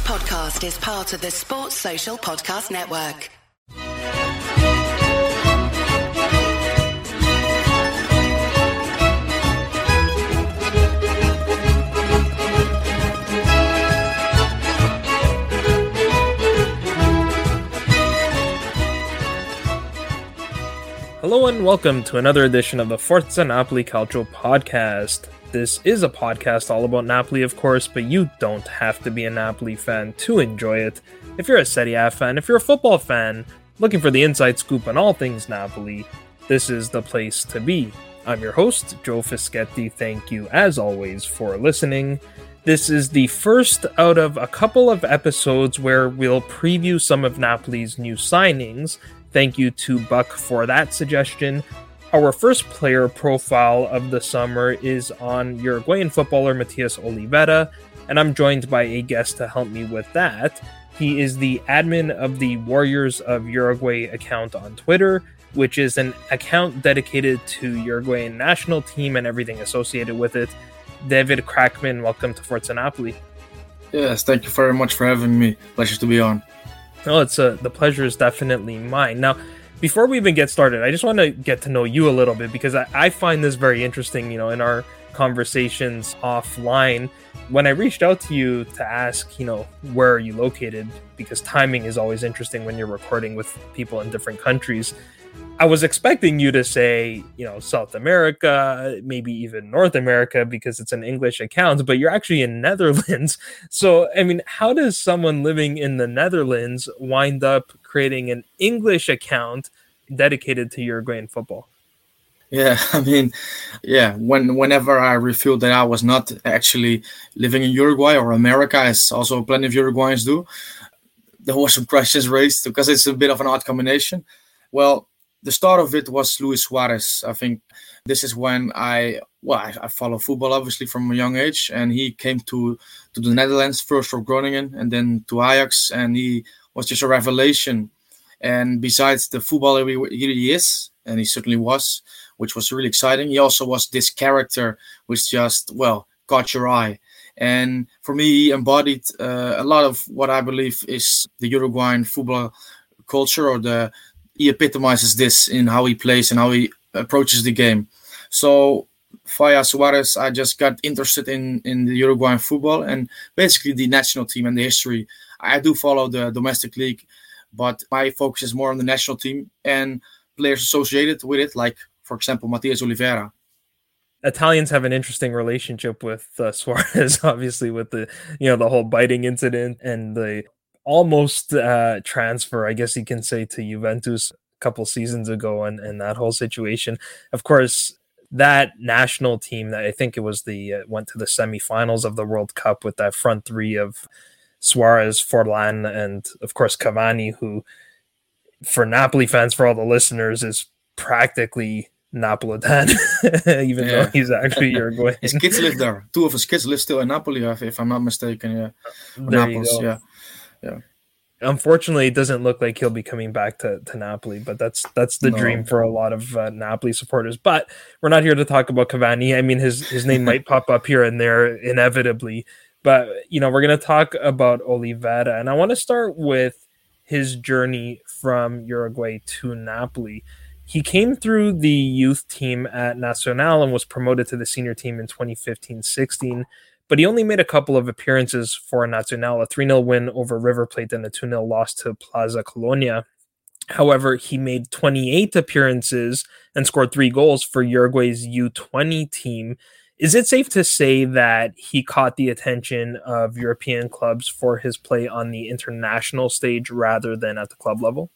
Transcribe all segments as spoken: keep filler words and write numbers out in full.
podcast is part of the Sports Social Podcast Network. Hello and welcome to another edition of the Forza Napoli Calcio podcast. This is a podcast all about Napoli, of course, but you don't have to be a Napoli fan to enjoy it. If you're a Serie A fan, if you're a football fan, looking for the inside scoop on all things Napoli, this is the place to be. I'm your host, Joe Fischetti. Thank you, as always, for listening. This is the first out of a couple of episodes where we'll preview some of Napoli's new signings. Thank you to Buck for that suggestion. Our first player profile of the summer is on Uruguayan footballer Matias Olivera, and I'm joined by a guest to help me with that. He is the admin of the Warriors of Uruguay account on Twitter, which is an account dedicated to Uruguayan national team and everything associated with it. David Crackman, welcome to Forza Napoli. Yes, thank you very much for having me. Pleasure to be on. Well, it's a, the pleasure is definitely mine. Now, before we even get started, I just want to get to know you a little bit because I, I find this very interesting, you know, in our conversations offline. When I reached out to you to ask, you know, where are you located, because timing is always interesting when you're recording with people in different countries, I was expecting you to say, you know, South America, maybe even North America, because it's an English account, but you're actually in Netherlands. So, I mean, how does someone living in the Netherlands wind up creating an English account dedicated to Uruguayan football? Yeah, I mean, yeah, when whenever I revealed that I was not actually living in Uruguay or America, as also plenty of Uruguayans do, there were some questions raised because it's a bit of an odd combination. Well, the start of it was Luis Suarez. I think this is when I, well, I, I follow football, obviously, from a young age. And he came to, to the Netherlands, first for Groningen and then to Ajax. And he was just a revelation. And besides the footballer he, he is, and he certainly was, which was really exciting, he also was this character which just, well, caught your eye. And for me, he embodied uh, a lot of what I believe is the Uruguayan football culture, or the he epitomizes this in how he plays and how he approaches the game. So via Suarez, I just got interested in, in the Uruguayan football and basically the national team and the history. I do follow the domestic league, but my focus is more on the national team and players associated with it, like, for example, Matias Olivera. Italians have an interesting relationship with uh, Suarez, obviously, with the, you know, the whole biting incident and the almost uh, transfer, I guess you can say, to Juventus a couple seasons ago, and, and that whole situation. Of course, that national team, that I think it was the uh, went to the semifinals of the World Cup with that front three of Suarez, Forlan, and of course Cavani, who, for Napoli fans, for all the listeners, is practically Napolitan, even yeah. though he's actually Uruguayan. His kids live there. Two of his kids live still in Napoli, if, if I'm not mistaken. Yeah, there Naples, you go. Yeah. Yeah. Unfortunately, it doesn't look like he'll be coming back to, to Napoli, but that's that's the no. dream for a lot of uh, Napoli supporters. But we're not here to talk about Cavani. I mean, his, his name might pop up here and there inevitably, but, you know, we're going to talk about Olivera, and I want to start with his journey from Uruguay to Napoli. He came through the youth team at Nacional and was promoted to the senior team in twenty fifteen sixteen. But he only made a couple of appearances for Nacional, a three nil win over River Plate and a two nil loss to Plaza Colonia. However, he made twenty-eight appearances and scored three goals for Uruguay's U twenty team. Is it safe to say that he caught the attention of European clubs for his play on the international stage rather than at the club level?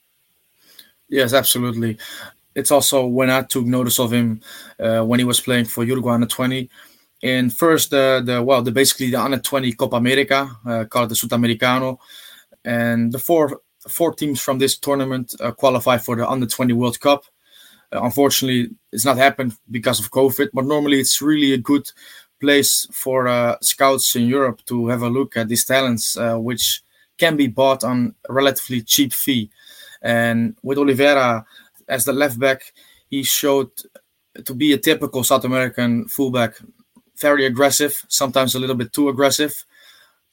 Yes, absolutely. It's also when I took notice of him uh, when he was playing for Uruguay under twenty. In first, the the well, the basically the under twenty Copa America, uh, called the Sudamericano, and the four four teams from this tournament uh, qualified for the under twenty World Cup. Uh, unfortunately, it's not happened because of COVID, but normally it's really a good place for uh, scouts in Europe to have a look at these talents, uh, which can be bought on a relatively cheap fee. And with Olivera as the left back, he showed to be a typical South American fullback. Very aggressive, sometimes a little bit too aggressive,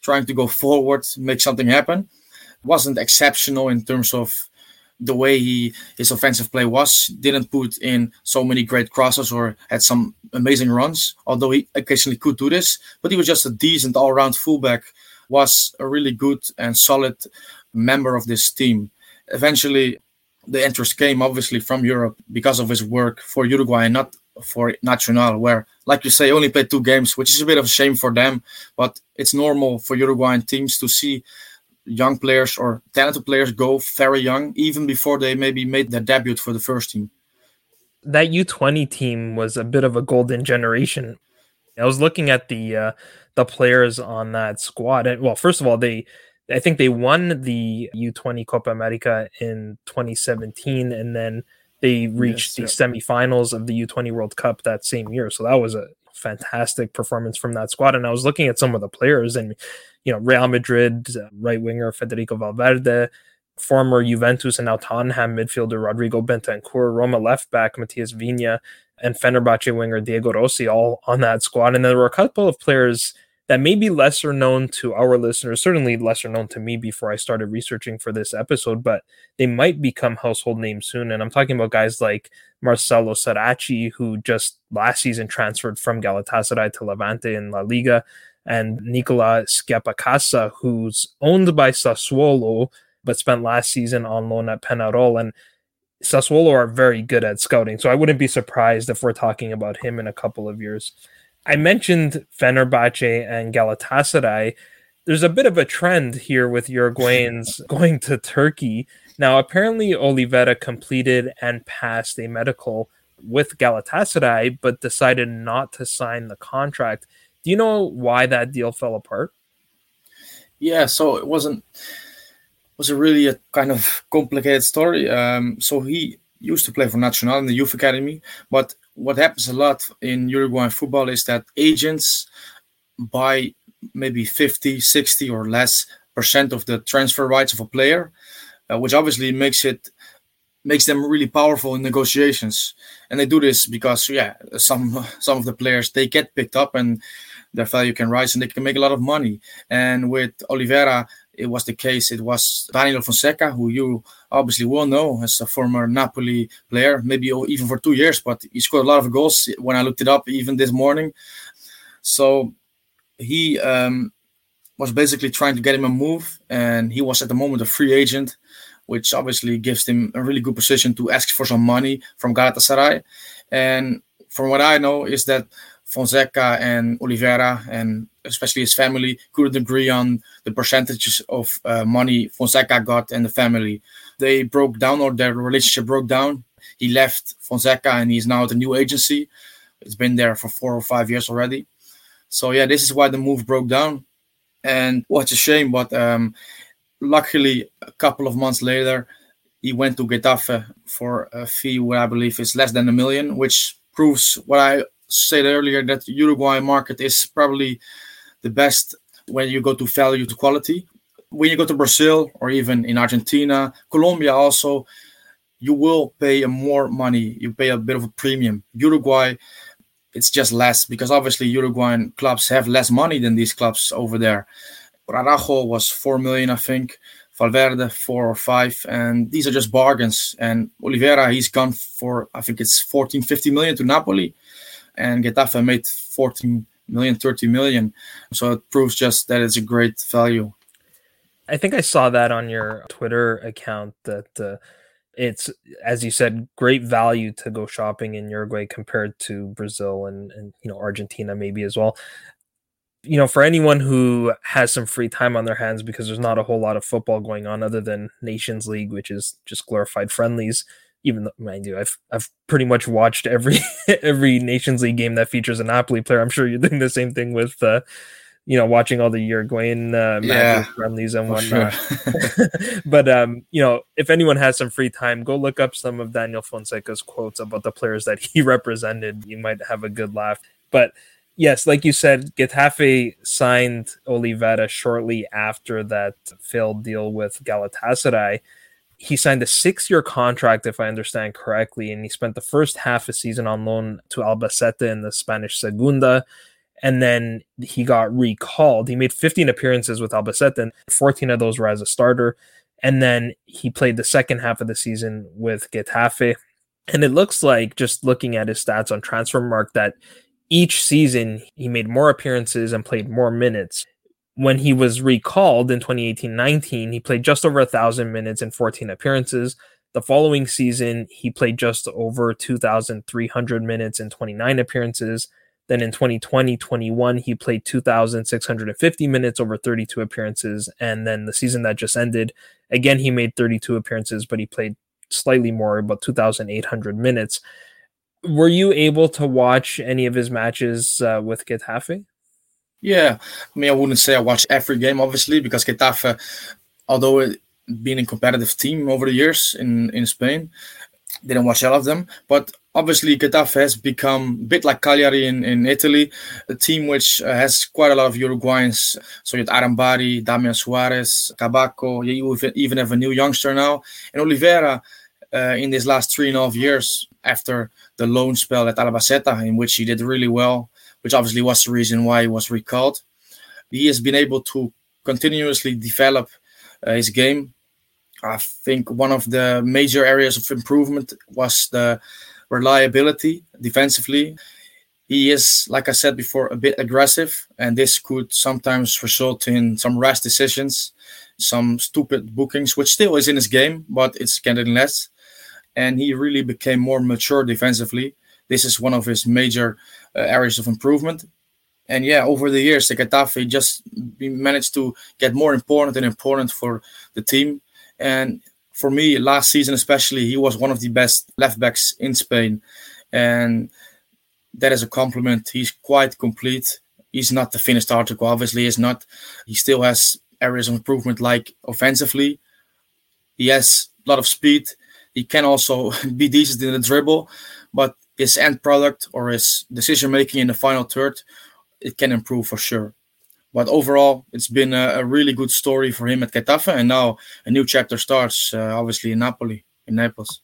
trying to go forward, make something happen. Wasn't exceptional in terms of the way he his offensive play was. Didn't put in so many great crosses or had some amazing runs, although he occasionally could do this. But he was just a decent all-round fullback, was a really good and solid member of this team. Eventually, the interest came obviously from Europe because of his work for Uruguay and not for Nacional, where, like you say, only played two games, which is a bit of a shame for them. But it's normal for Uruguayan teams to see young players or talented players go very young, even before they maybe made their debut for the first team. That U twenty team was a bit of a golden generation. I was looking at the uh, the players on that squad. And, well, first of all, they I think they won the U twenty Copa America in twenty seventeen, and then they reached yes, the yeah. semifinals of the U twenty World Cup that same year. So that was a fantastic performance from that squad. And I was looking at some of the players, and you know, Real Madrid uh, right winger Federico Valverde, former Juventus and now Tottenham midfielder Rodrigo Bentancur, Roma left back Matias Vigna, and Fenerbahce winger Diego Rossi, all on that squad. And there were a couple of players that may be lesser known to our listeners, certainly lesser known to me before I started researching for this episode, but they might become household names soon. And I'm talking about guys like Marcelo Saracchi, who just last season transferred from Galatasaray to Levante in La Liga, and Nicola Schiapacassa, who's owned by Sassuolo, but spent last season on loan at Penarol. And Sassuolo are very good at scouting, so I wouldn't be surprised if we're talking about him in a couple of years. I mentioned Fenerbahce and Galatasaray. There's a bit of a trend here with Uruguayans going to Turkey. Now, apparently Oliveira completed and passed a medical with Galatasaray, but decided not to sign the contract. Do you know why that deal fell apart? Yeah, so it wasn't was a really a kind of complicated story. Um, so he used to play for Nacional in the youth academy, but what happens a lot in Uruguayan football is that agents buy maybe fifty, sixty or less percent of the transfer rights of a player, uh, which obviously makes it makes them really powerful in negotiations. And they do this because, yeah, some some of the players, they get picked up and their value can rise and they can make a lot of money. And with Oliveira, it was the case. It was Daniel Fonseca, who you obviously will know as a former Napoli player, maybe even for two years, but he scored a lot of goals when I looked it up, even this morning. So he um, was basically trying to get him a move, and he was at the moment a free agent, which obviously gives him a really good position to ask for some money from Galatasaray. And from what I know is that Fonseca and Oliveira, and especially his family, couldn't agree on the percentages of uh, money Fonseca got and the family. They broke down, or their relationship broke down. He left Fonseca and he's now at a new agency. It's been there for four or five years already. So yeah, this is why the move broke down. And what's a shame, but um, luckily a couple of months later, he went to Getafe for a fee where I believe is less than a million, which proves what I said earlier, that the Uruguayan market is probably the best when you go to value to quality. When you go to Brazil or even in Argentina, Colombia also, you will pay more money. You pay a bit of a premium. Uruguay, it's just less because obviously Uruguayan clubs have less money than these clubs over there. Araujo was four million, I think. Valverde, four or five. And these are just bargains. And Oliveira, he's gone for, I think it's fourteen, fifty million to Napoli. And Getafe made fourteen million, thirty million. So it proves just that it's a great value. I think I saw that on your Twitter account that uh, it's, as you said, great value to go shopping in Uruguay compared to Brazil and, and you know, Argentina maybe as well. You know, for anyone who has some free time on their hands, because there's not a whole lot of football going on other than Nations League, which is just glorified friendlies. Even though, mind you, I've I've pretty much watched every every Nations League game that features a Napoli player. I'm sure you're doing the same thing with, uh, you know, watching all the Uruguayan uh, yeah, friendlies and whatnot. Sure. But um, you know, if anyone has some free time, go look up some of Daniel Fonseca's quotes about the players that he represented. You might have a good laugh. But yes, like you said, Getafe signed Oliveira shortly after that failed deal with Galatasaray. He signed a six-year contract, if I understand correctly, and he spent the first half a season on loan to Albacete in the Spanish Segunda. and then he got recalled. He made fifteen appearances with Albacete, and fourteen of those were as a starter. And then he played the second half of the season with Getafe. And it looks like, just looking at his stats on Transfermarkt, that each season he made more appearances and played more minutes. When he was recalled in twenty eighteen nineteen, he played just over one thousand minutes and fourteen appearances. The following season, he played just over two thousand three hundred minutes and twenty-nine appearances. Then in twenty twenty twenty-one, he played two thousand six hundred fifty minutes over thirty-two appearances. And then the season that just ended, again, he made thirty-two appearances, but he played slightly more, about two thousand eight hundred minutes. Were you able to watch any of his matches uh, with Getafe? Yeah, I mean, I wouldn't say I watched every game, obviously, because Getafe, although it being a competitive team over the years in, in Spain, didn't watch all of them. But obviously, Getafe has become a bit like Cagliari in, in Italy, a team which uh, has quite a lot of Uruguayans. So you had Arambari, Damian Suarez, Cabaco. You even have a new youngster now. And Oliveira, uh, in these last three and a half years, after the loan spell at Albacete, in which he did really well, which obviously was the reason why he was recalled, he has been able to continuously develop uh, his game. I think one of the major areas of improvement was the reliability defensively. He is, like I said before, a bit aggressive, and this could sometimes result in some rash decisions, some stupid bookings, which still is in his game, but it's getting less. And he really became more mature defensively. This is one of his major uh, areas of improvement. And yeah, over the years, the Getafe just managed to get more important and important for the team. And for me, last season especially, he was one of the best left backs in Spain. And that is a compliment. He's quite complete. He's not the finished article, obviously. He's not. He still has areas of improvement, like offensively. He has a lot of speed. He can also be decent in the dribble, but his end product or his decision-making in the final third, it can improve for sure. But overall, it's been a, a really good story for him at Getafe, and now a new chapter starts, uh, obviously, in Napoli, in Naples.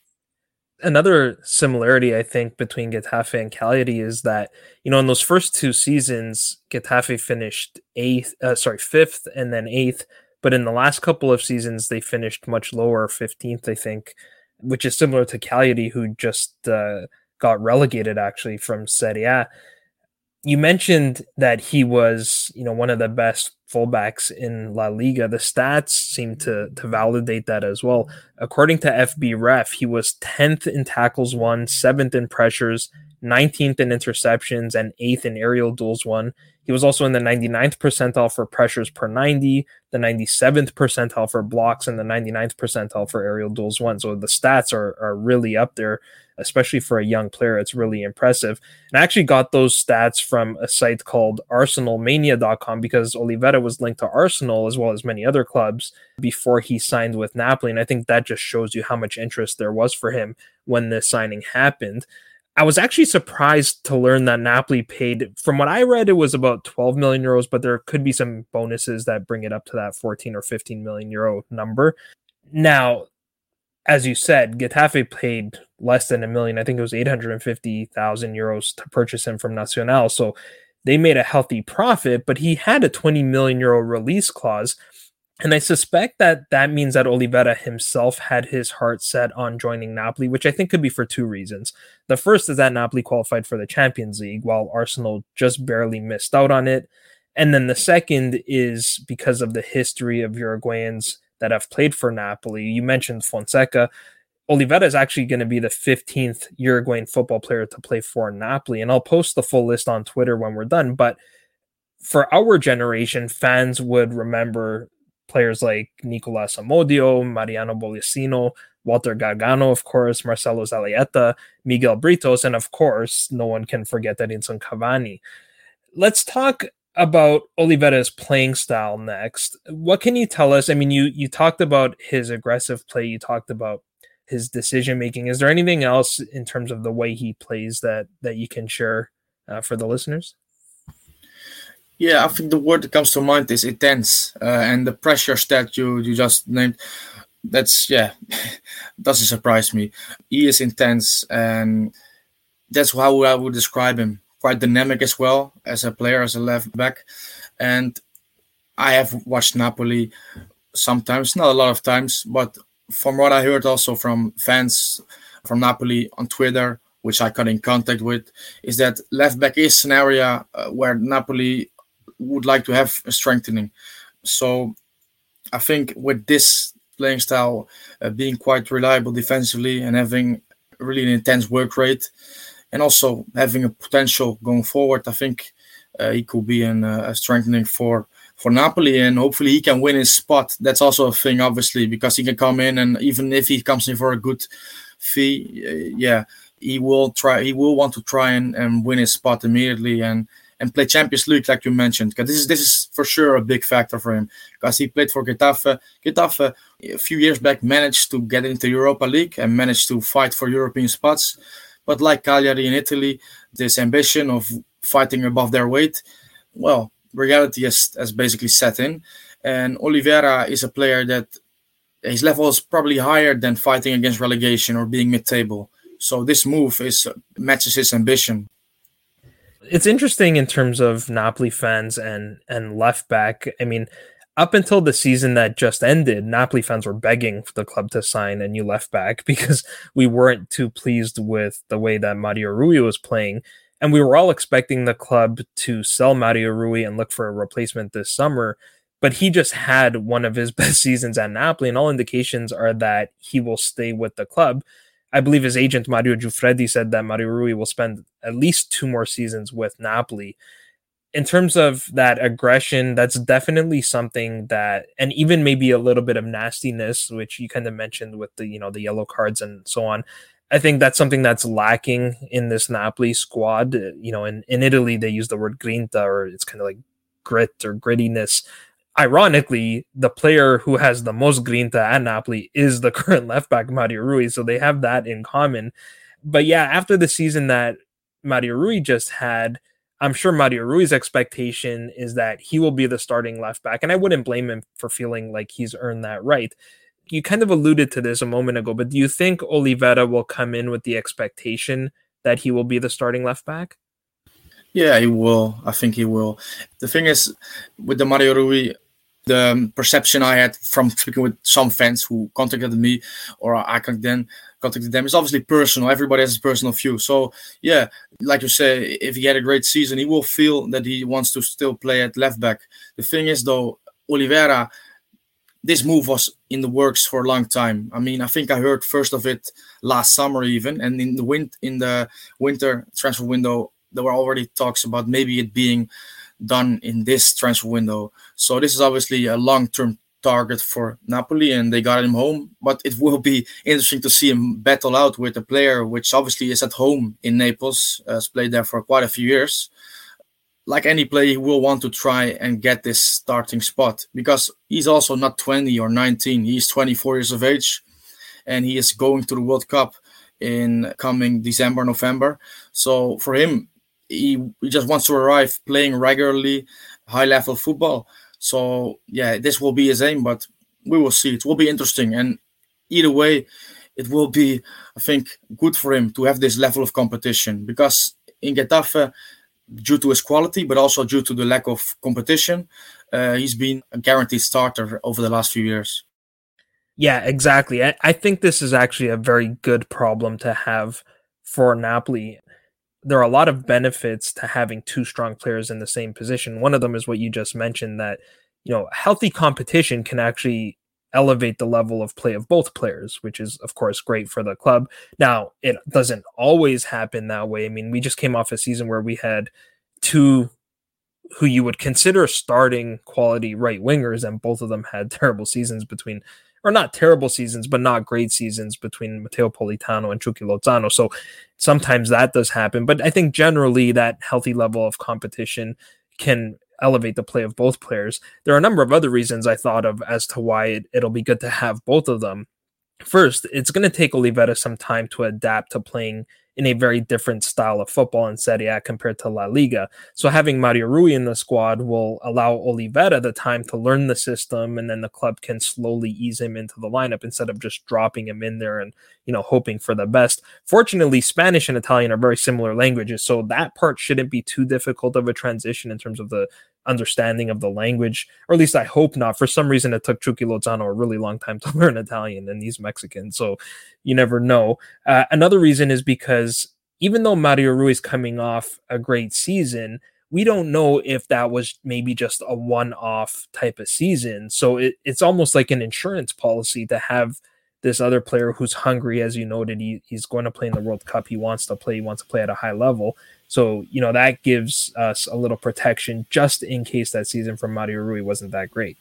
Another similarity, I think, between Getafe and Cagliari is that, you know, in those first two seasons, Getafe finished eighth, uh, sorry, fifth and then eighth. But in the last couple of seasons, they finished much lower, fifteenth, I think, which is similar to Cagliari, who just uh, got relegated, actually, from Serie A. You mentioned that he was, you know, one of the best fullbacks in La Liga. The stats seem to to validate that as well. According to F B Ref, he was tenth in tackles won, seventh in pressures, nineteenth in interceptions, and eighth in aerial duels won. He was also in the ninety-ninth percentile for pressures per ninety, the ninety-seventh percentile for blocks, and the ninety-ninth percentile for aerial duels won. So the stats are, are really up there, especially for a young player. It's really impressive. And I actually got those stats from a site called Arsenal Mania dot com because Oliveira was linked to Arsenal as well as many other clubs before he signed with Napoli. And I think that just shows you how much interest there was for him when this signing happened. I was actually surprised to learn that Napoli paid, from what I read, it was about twelve million euros, but there could be some bonuses that bring it up to that fourteen or fifteen million euro number. Now, as you said, Getafe paid less than a million. I think it was eight hundred fifty thousand euros to purchase him from Nacional. So they made a healthy profit, but he had a twenty million euro release clause. And I suspect that that means that Oliveira himself had his heart set on joining Napoli, which I think could be for two reasons. The first is that Napoli qualified for the Champions League, while Arsenal just barely missed out on it. And then the second is because of the history of Uruguayans that have played for Napoli. You mentioned Fonseca. Oliveira is actually going to be the fifteenth Uruguayan football player to play for Napoli. And I'll post the full list on Twitter when we're done. But for our generation, fans would remember players like Nicolas Amodio, Mariano Bolasino, Walter Gargano, of course, Marcelo Zalieta, Miguel Britos, and of course, no one can forget Edinson Cavani. Let's talk about Oliveira's playing style next. What can you tell us? I mean, you you talked about his aggressive play, you talked about his decision making. Is there anything else in terms of the way he plays that that you can share uh, for the listeners? Yeah, I think the word that comes to mind is intense, uh, and the pressure that you, you just named, that's, yeah, doesn't surprise me. He is intense, and that's how I would describe him quite dynamic as well as a player, as a left back. And I have watched Napoli sometimes, not a lot of times, but from what I heard also from fans from Napoli on Twitter, which I got in contact with, is that left back is an area uh, where Napoli would like to have a strengthening. So I think with this playing style, uh, being quite reliable defensively and having really an intense work rate, and also having a potential going forward, I think uh, he could be an, uh, a strengthening for for Napoli, and hopefully he can win his spot. That's also a thing, obviously, because he can come in, and even if he comes in for a good fee, uh, yeah, he will try. He will want to try and, and win his spot immediately and and play Champions League, like you mentioned, because this is this is for sure a big factor for him, because he played for Getafe. Getafe a few years back managed to get into Europa League and managed to fight for European spots, but like Cagliari in Italy, this ambition of fighting above their weight, well, reality has, has basically set in. And Oliveira is a player that his level is probably higher than fighting against relegation or being mid-table. So this move is matches his ambition. It's interesting in terms of Napoli fans and, and left back. I mean, up until the season that just ended, Napoli fans were begging for the club to sign a new left back because we weren't too pleased with the way that Mario Rui was playing. And we were all expecting the club to sell Mario Rui and look for a replacement this summer. But he just had one of his best seasons at Napoli, and all indications are that he will stay with the club. I believe his agent, Mario Giuffredi, said that Mario Rui will spend at least two more seasons with Napoli. In terms of that aggression, that's definitely something that, and even maybe a little bit of nastiness, which you kind of mentioned with the, you know, the yellow cards and so on. I think that's something that's lacking in this Napoli squad. You know, in, in Italy, they use the word grinta, or it's kind of like grit or grittiness. Ironically, the player who has the most grinta at Napoli is the current left back, Mario Rui. So they have that in common. But yeah, after the season that Mario Rui just had, I'm sure Mario Rui's expectation is that he will be the starting left back. And I wouldn't blame him for feeling like he's earned that right. You kind of alluded to this a moment ago, but do you think Oliveira will come in with the expectation that he will be the starting left back? Yeah, he will. I think he will. The thing is, with the Mario Rui, the perception I had from speaking with some fans who contacted me, or I then contacted them, is obviously personal. Everybody has a personal view. So, yeah, like you say, if he had a great season, he will feel that he wants to still play at left back. The thing is, though, Oliveira, this move was in the works for a long time. I mean, I think I heard first of it last summer even, and in the win- in the winter transfer window, there were already talks about maybe it being done in this transfer window. So this is obviously a long-term target for Napoli, and they got him home. But it will be interesting to see him battle out with a player which obviously is at home in Naples, has played there for quite a few years. Like any player, he will want to try and get this starting spot, because he's also not twenty or nineteen. He's twenty-four years of age, and he is going to the World Cup in coming December, November. So for him, he, he just wants to arrive playing regularly, high-level football. So yeah, this will be his aim, but we will see. It will be interesting, and either way, it will be, I think, good for him to have this level of competition, because in Getafe, due to his quality, but also due to the lack of competition, uh, he's been a guaranteed starter over the last few years. Yeah, exactly. I, I think this is actually a very good problem to have for Napoli. There are a lot of benefits to having two strong players in the same position. One of them is what you just mentioned, that, you know, healthy competition can actually elevate the level of play of both players, which is, of course, great for the club. Now, it doesn't always happen that way. I mean, we just came off a season where we had two who you would consider starting quality right wingers, and both of them had terrible seasons between, or not terrible seasons, but not great seasons between Matteo Politano and Chucky Lozano. So sometimes that does happen. But I think generally that healthy level of competition can elevate the play of both players. There are a number of other reasons I thought of as to why it, it'll be good to have both of them. First, it's going to take Oliveira some time to adapt to playing in a very different style of football in Serie A compared to La Liga. So having Mario Rui in the squad will allow Oliveira the time to learn the system, and then the club can slowly ease him into the lineup instead of just dropping him in there and, you know, hoping for the best. Fortunately, Spanish and Italian are very similar languages, so that part shouldn't be too difficult of a transition in terms of the understanding of the language, or at least I hope not. For some reason, it took Chucky Lozano a really long time to learn Italian, and he's Mexican, so you never know. Uh, another reason is because even though Mario Rui is coming off a great season, we don't know if that was maybe just a one-off type of season. So it, it's almost like an insurance policy to have this other player who's hungry, as you noted. He, he's going to play in the World Cup. He wants to play. He wants to play at a high level. So, you know, that gives us a little protection just in case that season from Mario Rui wasn't that great.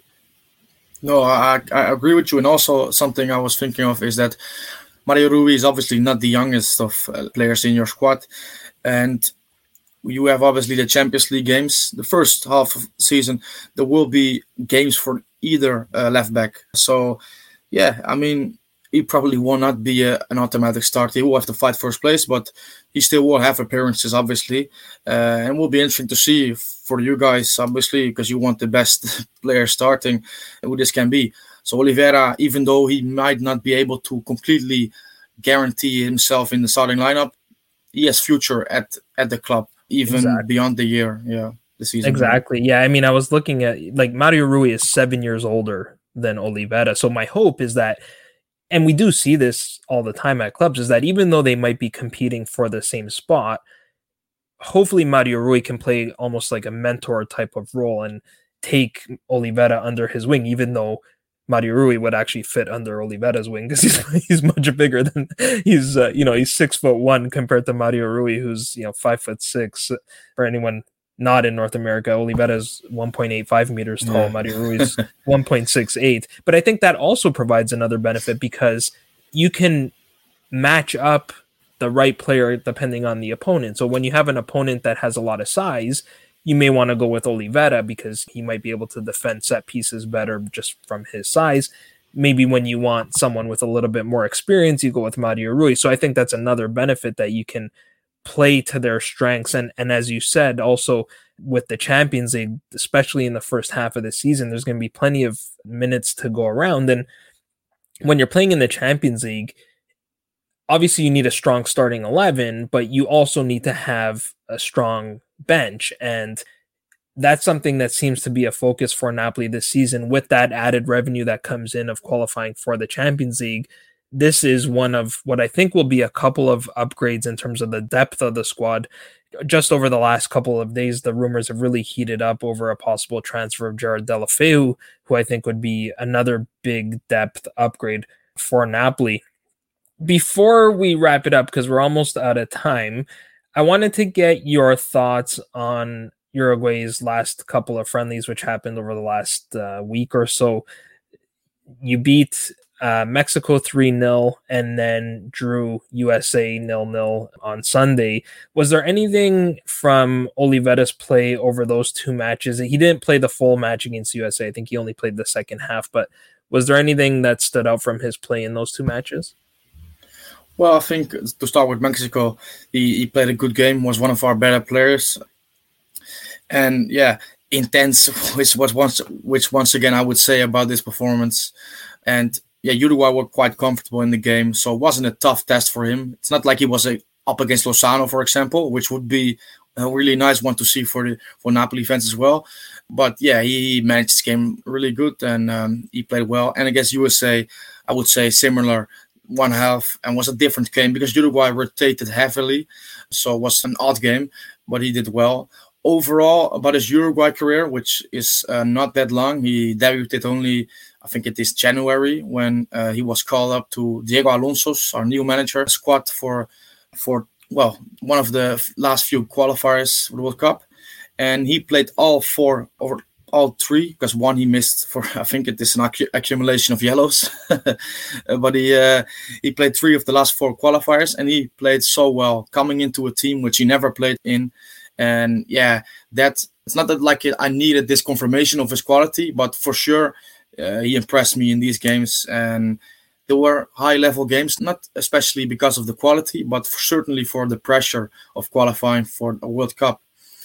No, I, I agree with you. And also something I was thinking of is that Mario Rui is obviously not the youngest of uh, players in your squad. And you have obviously the Champions League games. The first half of the season, there will be games for either uh, left back. So, yeah, I mean, he probably will not be a, an automatic start. He will have to fight first place, but he still will have appearances, obviously. Uh, and it will be interesting to see for you guys, obviously, because you want the best player starting, who this can be. So Oliveira, even though he might not be able to completely guarantee himself in the starting lineup, he has future at, at the club, even exactly. beyond the year, yeah, the season. Exactly, yeah. I mean, I was looking at, like, Mario Rui is seven years older than Oliveira. So my hope is that, and we do see this all the time at clubs, is that even though they might be competing for the same spot, hopefully Mario Rui can play almost like a mentor type of role and take Oliveira under his wing, even though Mario Rui would actually fit under Oliveira's wing because he's, he's much bigger than he's, uh, you know, he's six foot one compared to Mario Rui, who's, you know, five foot six. For anyone not in North America, Oliveira's one point eight five meters tall. Yeah. Mario Rui's one point six eight. But I think that also provides another benefit because you can match up the right player depending on the opponent. So when you have an opponent that has a lot of size, you may want to go with Oliveira because he might be able to defend set pieces better just from his size. Maybe when you want someone with a little bit more experience, you go with Mario Rui. So I think that's another benefit, that you can play to their strengths. And, and as you said, also with the Champions League, especially in the first half of the season, there's going to be plenty of minutes to go around. And when you're playing in the Champions League, obviously you need a strong starting eleven, but you also need to have a strong bench. And that's something that seems to be a focus for Napoli this season, with that added revenue that comes in of qualifying for the Champions League. This is one of what I think will be a couple of upgrades in terms of the depth of the squad. Just over the last couple of days, the rumors have really heated up over a possible transfer of Gerard Deulofeu, who I think would be another big depth upgrade for Napoli. Before we wrap it up, because we're almost out of time, I wanted to get your thoughts on Uruguay's last couple of friendlies, which happened over the last uh, week or so. You beat uh, Mexico three nil and then drew U S A nil nil on Sunday. Was there anything from Oliveira's play over those two matches? He didn't play the full match against U S A. I think he only played the second half, but was there anything that stood out from his play in those two matches? Well, I think to start with Mexico, he, he played a good game, was one of our better players. And yeah, intense, which was once, which once again I would say about this performance. And yeah, Uruguay were quite comfortable in the game, so it wasn't a tough test for him. It's not like he was a, up against Lozano, for example, which would be a really nice one to see for the for Napoli fans as well. But yeah, he managed this game really good, and um, he played well. And against U S A, I would say similar. One half, and was a different game because Uruguay rotated heavily, so it was an odd game, but he did well. Overall, about his Uruguay career, which is uh, not that long, he debuted only, I think it is January, when uh, he was called up to Diego Alonso's, our new manager, squad for, for well, one of the last few qualifiers for the World Cup, and he played all four over. All three, because one he missed for, I think it is an accu- accumulation of yellows. But he uh, he played three of the last four qualifiers, and he played so well, coming into a team which he never played in. And yeah, that it's not that like it, I needed this confirmation of his quality, but for sure uh, he impressed me in these games. And They were high-level games, not especially because of the quality, but certainly for the pressure of qualifying for a World Cup.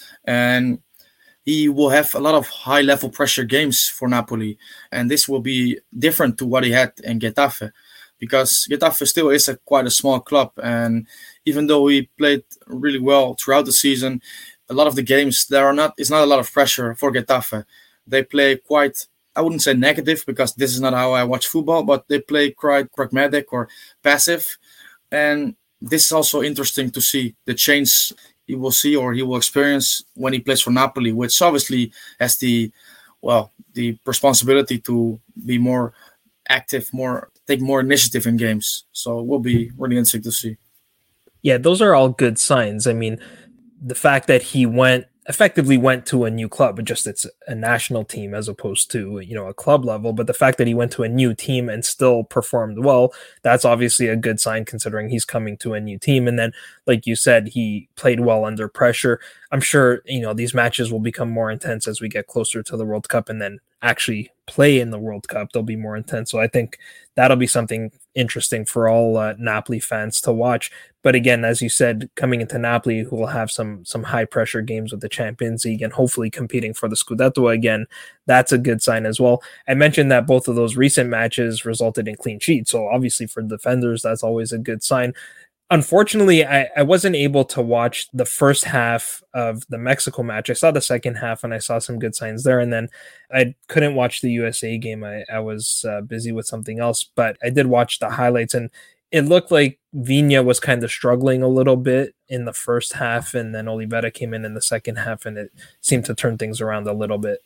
And he will have a lot of high-level pressure games for Napoli, and this will be different to what he had in Getafe, because Getafe still is a quite a small club, and even though he played really well throughout the season, a lot of the games there are not it's not a lot of pressure for Getafe. They play quite, I wouldn't say negative, because this is not how I watch football, but they play quite pragmatic or passive, and this is also interesting to see the change he will see or he will experience when he plays for Napoli, which obviously has the, well, the responsibility to be more active, more take more initiative in games. So it will be really interesting to see. Yeah, those are all good signs. I mean, the fact that he went effectively went to a new club, just it's a national team as opposed to, you know, a club level. But the fact that he went to a new team and still performed well, that's obviously a good sign considering he's coming to a new team. And then, like you said, he played well under pressure. I'm sure, you know, these matches will become more intense as we get closer to the World Cup and then actually play in the World Cup. They'll be more intense. So I think that'll be something interesting for all uh, Napoli fans to watch. But again, as you said, coming into Napoli, who will have some some high pressure games with the Champions League and hopefully competing for the Scudetto again, that's a good sign as well. I mentioned that both of those recent matches resulted in clean sheets. So obviously for defenders, that's always a good sign. Unfortunately, I, I wasn't able to watch the first half of the Mexico match. I saw the second half and I saw some good signs there. And then I couldn't watch the U S A game. I, I was uh, busy with something else, but I did watch the highlights and it looked like Viña was kind of struggling a little bit in the first half. And then Olivera came in in the second half and it seemed to turn things around a little bit.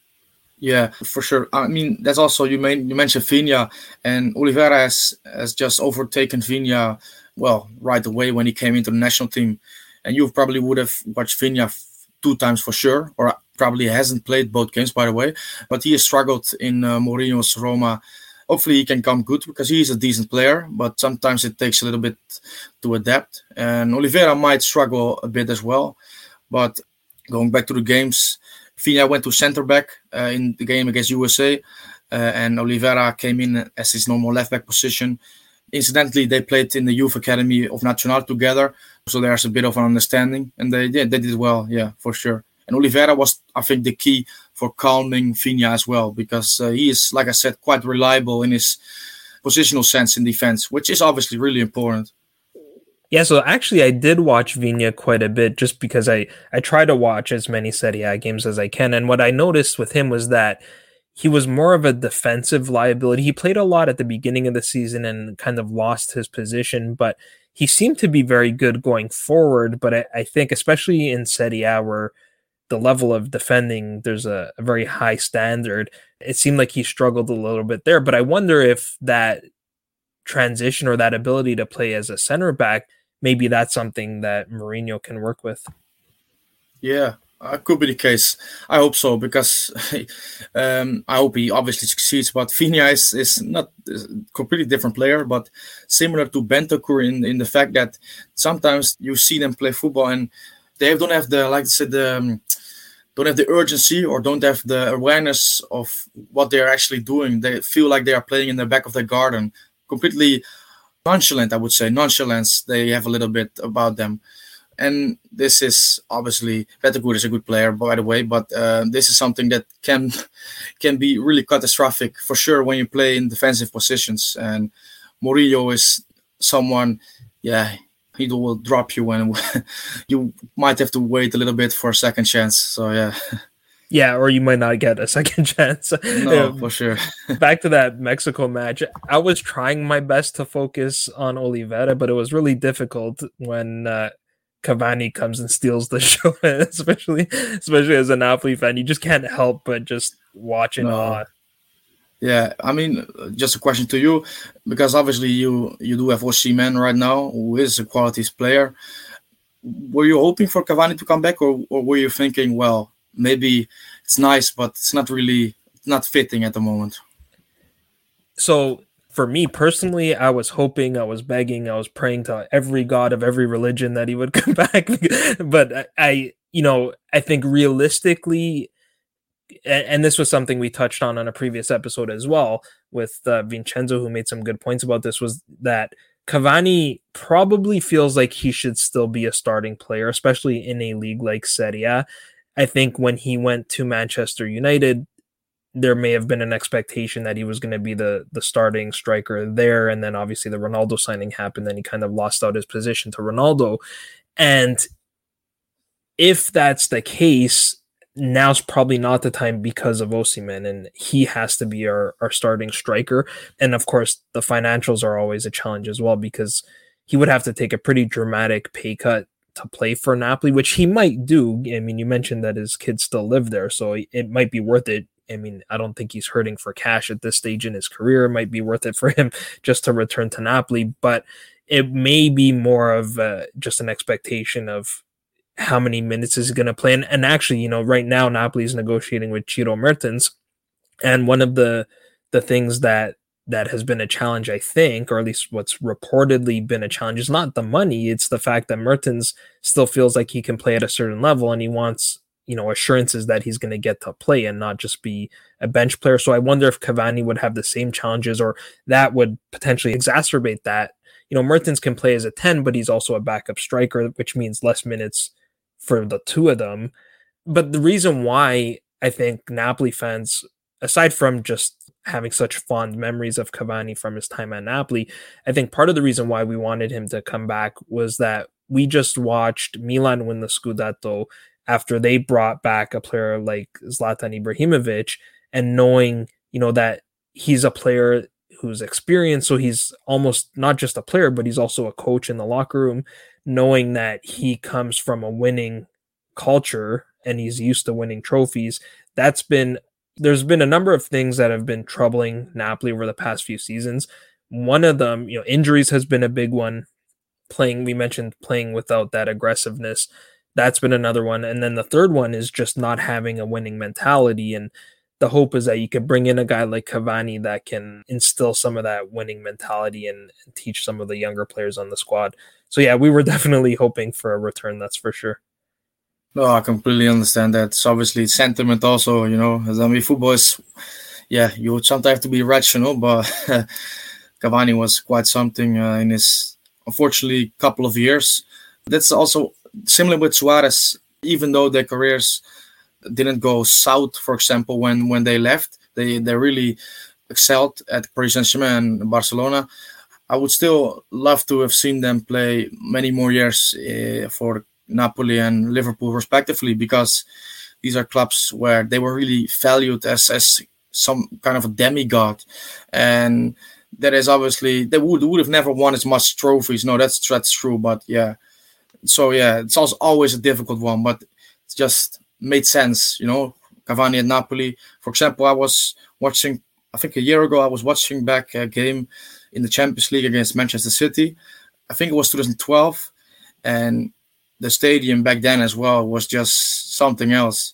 Yeah, for sure. I mean, that's also, you, made, you mentioned Viña, and Olivera has, has just overtaken Viña, well, right away when he came into the national team. And you probably would have watched Viña two times for sure, or probably hasn't played both games, by the way. But he has struggled in uh, Mourinho's Roma. Hopefully he can come good because he's a decent player, but sometimes it takes a little bit to adapt. And Olivera might struggle a bit as well. But going back to the games, Viña went to centre back uh, in the game against U S A, uh, and Olivera came in as his normal left back position. Incidentally, they played in the youth academy of Nacional together, so there's a bit of an understanding, and they yeah, they did well, yeah, for sure. And Olivera was, I think, the key for calming Viña as well, because uh, he is, like I said, quite reliable in his positional sense in defense, which is obviously really important. Yeah, so actually I did watch Viña quite a bit just because I, I try to watch as many Serie A games as I can. And what I noticed with him was that he was more of a defensive liability. He played a lot at the beginning of the season and kind of lost his position, but he seemed to be very good going forward. But I, I think especially in Serie A where the level of defending, there's a, a very high standard, it seemed like he struggled a little bit there. But I wonder if that transition or that ability to play as a center back, maybe that's something that Mourinho can work with. Yeah, uh, could be the case. I hope so, because um, I hope he obviously succeeds. But Viña is, is not a completely different player, but similar to Bentancur in, in the fact that sometimes you see them play football and they don't have the, like I said, the, um, don't have the urgency or don't have the awareness of what they're actually doing. They feel like they are playing in the back of the garden. Completely nonchalant, I would say. Nonchalance, they have a little bit about them. And this is obviously, Bentancur is a good player, by the way, but uh, this is something that can can be really catastrophic for sure when you play in defensive positions. And Mourinho is someone, yeah, he will drop you and you might have to wait a little bit for a second chance. So, yeah. Yeah, or you might not get a second chance. No, for sure. Back to that Mexico match, I was trying my best to focus on Olivera, but it was really difficult when uh, Cavani comes and steals the show, especially especially as a Napoli fan. You just can't help but just watch in no. awe. Yeah, I mean, just a question to you, because obviously you, you do have Osimhen right now, who is a qualities player. Were you hoping for Cavani to come back, or, or were you thinking, well, maybe it's nice, but it's not really not fitting at the moment? So for me personally, I was hoping, I was begging, I was praying to every god of every religion that he would come back. But I, you know, I think realistically, and, and this was something we touched on on a previous episode as well with uh, Vincenzo, who made some good points about this, was that Cavani probably feels like he should still be a starting player, especially in a league like Serie A. I think when he went to Manchester United, there may have been an expectation that he was going to be the the starting striker there, and then obviously the Ronaldo signing happened, then he kind of lost out his position to Ronaldo. And if that's the case, now's probably not the time because of Osimhen, and he has to be our, our starting striker. And of course, the financials are always a challenge as well, because he would have to take a pretty dramatic pay cut to play for Napoli, which he might do. I mean, you mentioned that his kids still live there, so it might be worth it. I mean, I don't think he's hurting for cash at this stage in his career. It might be worth it for him just to return to Napoli, but it may be more of uh, just an expectation of how many minutes is he going to play. And, and actually, you know, right now Napoli is negotiating with Ciro Mertens, and one of the the things that that has been a challenge, I think, or at least what's reportedly been a challenge, is not the money. It's the fact that Mertens still feels like he can play at a certain level, and he wants, you know, assurances that he's going to get to play and not just be a bench player. So I wonder if Cavani would have the same challenges, or that would potentially exacerbate that. You know, Mertens can play as a ten, but he's also a backup striker, which means less minutes for the two of them. But the reason why I think Napoli fans, aside from just having such fond memories of Cavani from his time at Napoli, I think part of the reason why we wanted him to come back was that we just watched Milan win the Scudetto after they brought back a player like Zlatan Ibrahimovic, and knowing, you know, that he's a player who's experienced, so he's almost not just a player, but he's also a coach in the locker room, knowing that he comes from a winning culture and he's used to winning trophies. That's been, there's been a number of things that have been troubling Napoli over the past few seasons. One of them, you know, injuries has been a big one. Playing, we mentioned playing without that aggressiveness. That's been another one. And then the third one is just not having a winning mentality. And the hope is that you could bring in a guy like Cavani that can instill some of that winning mentality and, and teach some of the younger players on the squad. So yeah, we were definitely hoping for a return, that's for sure. No, I completely understand that. It's obviously sentiment also, you know, as I mean, football is, yeah, you would sometimes have to be rational, but Cavani was quite something uh, in his, unfortunately, couple of years. That's also similar with Suarez, even though their careers didn't go south, for example, when, when they left, they, they really excelled at Paris Saint-Germain and Barcelona. I would still love to have seen them play many more years uh, for Napoli and Liverpool respectively, because these are clubs where they were really valued as, as some kind of a demigod. And that is obviously, they would, would have never won as much trophies. No, that's, that's true. But yeah, so yeah, it's also always a difficult one, but it's just made sense, you know, Cavani at Napoli. For example, I was watching, I think a year ago, I was watching back a game in the Champions League against Manchester City. I think it was twenty twelve. And the stadium back then as well was just something else.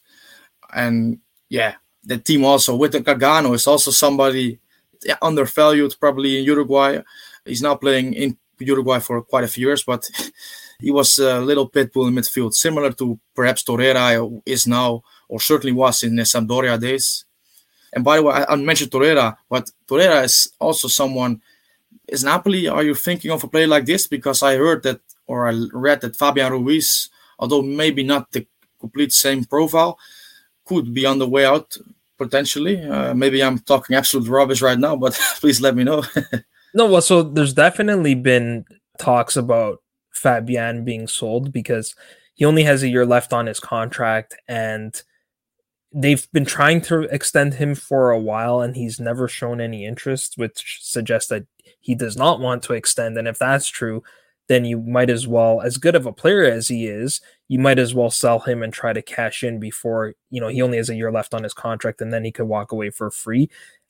And yeah, the team also with the Gargano is also somebody yeah, undervalued probably in Uruguay. He's now playing in Uruguay for quite a few years, but he was a little pit bull in midfield, similar to perhaps Torreira is now, or certainly was in the Sampdoria days. And by the way, I, I mentioned Torreira, but Torreira is also someone, is Napoli, are you thinking of a player like this? Because I heard that, or I read that Fabian Ruiz, although maybe not the complete same profile, could be on the way out potentially. Uh, maybe I'm talking absolute rubbish right now, but please let me know. No, well, so there's definitely been talks about Fabian being sold because he only has a year left on his contract, and they've been trying to extend him for a while, and he's never shown any interest, which suggests that he does not want to extend. And if that's true, then you might as well, as good of a player as he is, you might as well sell him and try to cash in before, you know, he only has a year left on his contract, and then he could walk away for free.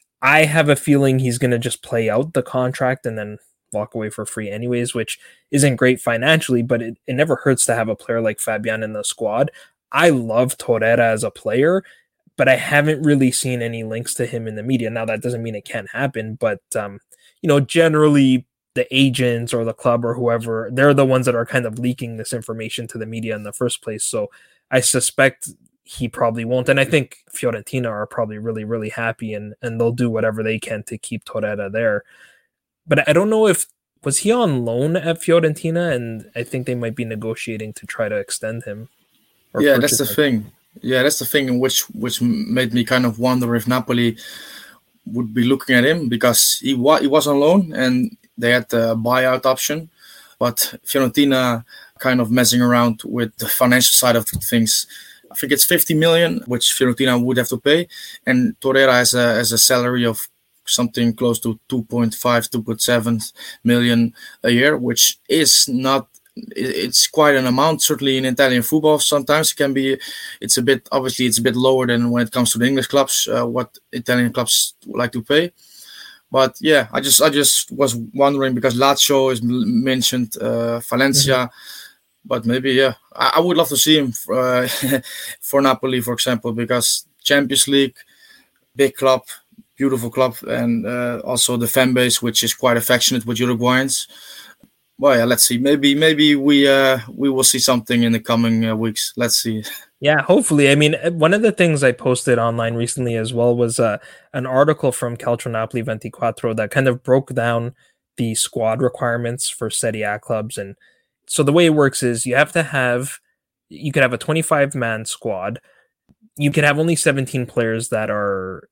I have a feeling he's going to just play out the contract and then walk away for free anyways, which isn't great financially, but it, it never hurts to have a player like Fabian in the squad. I love Torreira as a player, but I haven't really seen any links to him in the media. Now, that doesn't mean it can't happen, but, um, you know, generally the agents or the club or whoever, they're the ones that are kind of leaking this information to the media in the first place. So I suspect he probably won't. And I think Fiorentina are probably really, really happy, and, and they'll do whatever they can to keep Torreira there. But I don't know if, was he on loan at Fiorentina? And I think they might be negotiating to try to extend him. Yeah, that's the him. thing. Yeah, that's the thing which which made me kind of wonder if Napoli would be looking at him, because he, wa- he was on loan and they had the buyout option. But Fiorentina kind of messing around with the financial side of things. I think it's fifty million, which Fiorentina would have to pay. And Torreira has a, has a salary of something close to two point five, two point seven million a year, which is not, it's quite an amount, certainly in Italian football. Sometimes it can be, it's a bit, obviously it's a bit lower than when it comes to the English clubs, uh, what Italian clubs like to pay. But yeah, I just I just was wondering, because Lazio is mentioned, uh, Valencia, mm-hmm. but maybe, yeah, I, I would love to see him for, uh, for Napoli, for example, because Champions League, big club, beautiful club, and uh, also the fan base, which is quite affectionate with Uruguayans. Well, yeah, let's see. Maybe maybe we uh, we will see something in the coming uh, weeks. Let's see. Yeah, hopefully. I mean, one of the things I posted online recently as well was uh, an article from Calcio Napoli twenty-four that kind of broke down the squad requirements for Serie A clubs. And so the way it works is you have to have, you could have a twenty-five man squad. You could have only seventeen players that are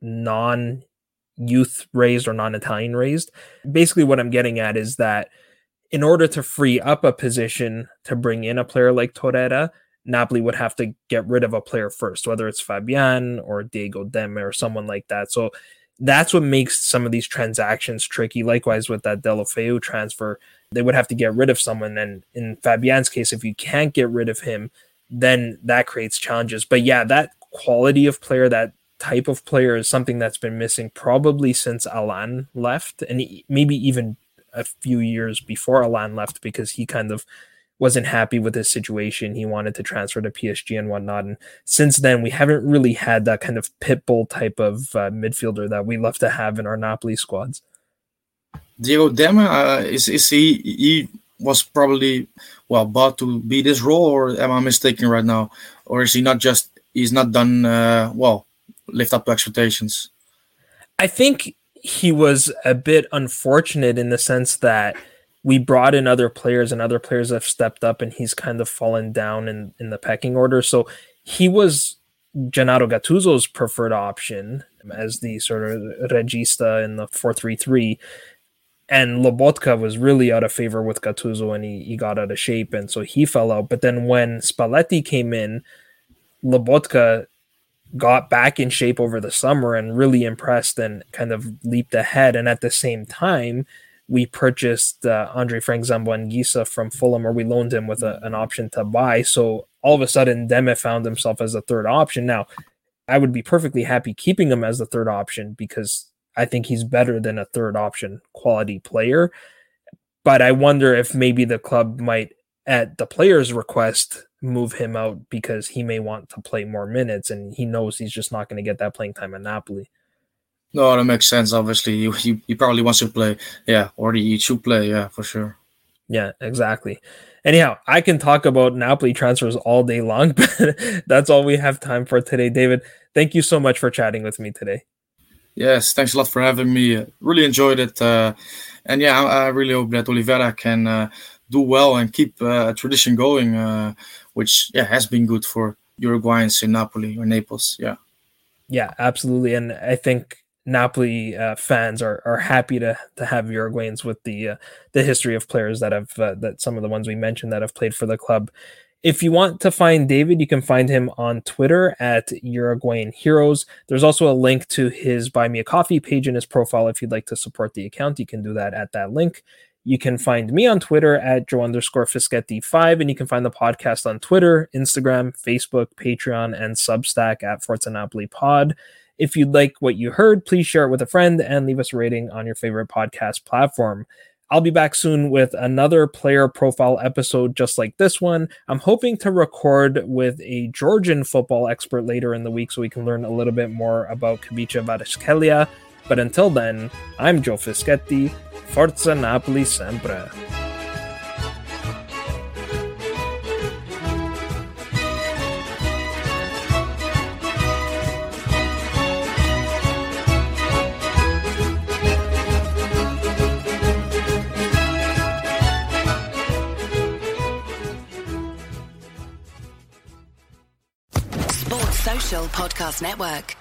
non-youth raised or non-Italian raised. Basically what I'm getting at is that in order to free up a position to bring in a player like Torreira, Napoli would have to get rid of a player first, whether it's Fabian or Diego Demme or someone like that. So that's what makes some of these transactions tricky. Likewise with that Deulofeu transfer, they would have to get rid of someone. And in Fabian's case, if you can't get rid of him, then that creates challenges. But yeah, that quality of player, that type of player is something that's been missing probably since Alan left, and maybe even a few years before Alan left, because he kind of wasn't happy with his situation. He wanted to transfer to P S G and whatnot. And since then, we haven't really had that kind of pit bull type of uh, midfielder that we love to have in our Napoli squads. Diego Demme, uh, is, is he, he was probably, well, bought to be this role, or am I mistaken right now? Or is he not just, he's not done, uh, well, lift up to expectations? I think he was a bit unfortunate in the sense that we brought in other players and other players have stepped up, and he's kind of fallen down in, in the pecking order. So he was Gennaro Gattuso's preferred option as the sort of regista in the four three three. And Lobotka was really out of favor with Gattuso, and he, he got out of shape, and so he fell out. But then when Spalletti came in, Lobotka got back in shape over the summer and really impressed and kind of leaped ahead. And at the same time, we purchased uh, Andre Frank Zamboanguissa from Fulham, or we loaned him with a, an option to buy. So all of a sudden, Demme found himself as a third option. Now, I would be perfectly happy keeping him as the third option because I think he's better than a third option quality player. But I wonder if maybe the club might, at the player's request, move him out because he may want to play more minutes, and he knows he's just not going to get that playing time at Napoli. No, that makes sense. Obviously, he, he, he probably wants to play. Yeah, or he should play. Yeah, for sure. Yeah, exactly. Anyhow, I can talk about Napoli transfers all day long, but that's all we have time for today. David, thank you so much for chatting with me today. Yes, thanks a lot for having me. Really enjoyed it. Uh, and yeah, I, I really hope that Oliveira can uh, do well and keep uh, a tradition going, uh, which yeah has been good for Uruguayans in Napoli or Naples. Yeah. Yeah, absolutely. And I think Napoli uh, fans are are happy to to have Uruguayans with the uh, the history of players that have uh, that some of the ones we mentioned that have played for the club. If you want to find David, you can find him on Twitter at Uruguayan Heroes. There's also a link to his Buy Me a Coffee page in his profile. If you'd like to support the account, you can do that at that link. You can find me on Twitter at Joe underscore Fischetti five, and you can find the podcast on Twitter, Instagram, Facebook, Patreon, and Substack at Forza Napoli Pod. If you'd like what you heard, please share it with a friend and leave us a rating on your favorite podcast platform. I'll be back soon with another player profile episode just like this one. I'm hoping to record with a Georgian football expert later in the week so we can learn a little bit more about Kubica Kvaratskhelia. But until then, I'm Joe Fischetti. Forza Napoli sempre. Social Podcast Network.